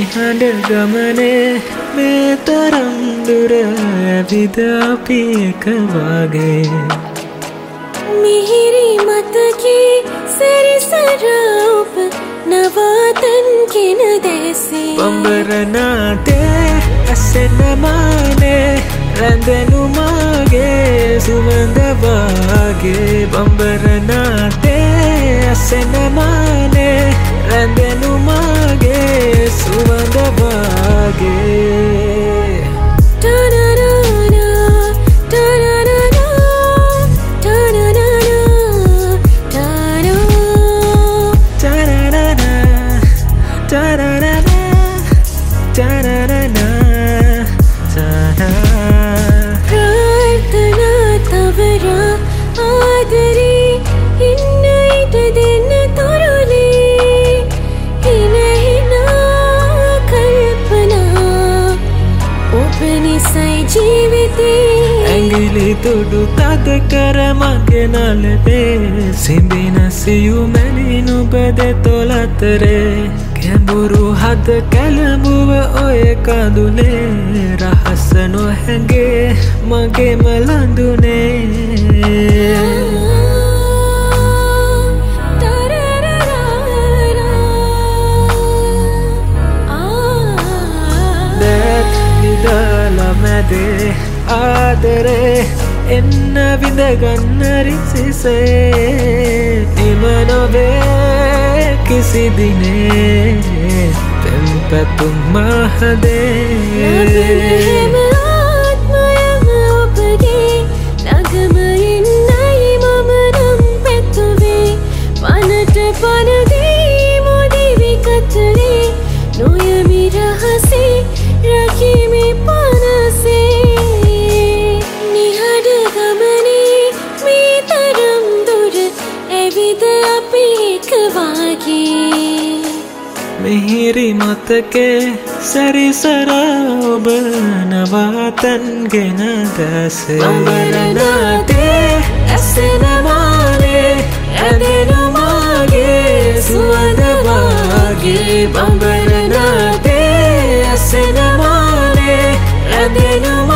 නිහඬ ගමනේ මේ තරම් දුර ඇවිද අපි එක වගේ මිහිරි මතකේ සැරිසර ඔබ නවාතන්ගෙන දැසේ පඹරනාතේ ඇසෙන මානේ රැඳෙනු මාගේ සුවඳ වාගේ පඹරනාතේ ඇසෙන මානේ රැඳෙනු මාගේ සුවඳ වාගේ ඇඟිලි තුඩු තද කර මගේ නලවේ සිඹින සියුමැලි නුඹ දෙතොලතරේ ගැඹුරු හද කැළඹුව ඔය කඳුනේ රහස නොහැඟේ මගේම ලඳුනේ මැදේ ආදරේ එන්න විඳගන්න රිසිසේ නිම නොවේ කිසි දිනේ පෙම්පැතුම් මහදේ මිහිරි මතකේ සැරිසර ඔබ නවාතන්ගෙන දැසේ පඹරනාතේ ඇසෙන මානේ රැඳෙනු මාගේ සුවඳ වාගේ පඹරනාතේ ඇසෙන මානේ රැඳෙනු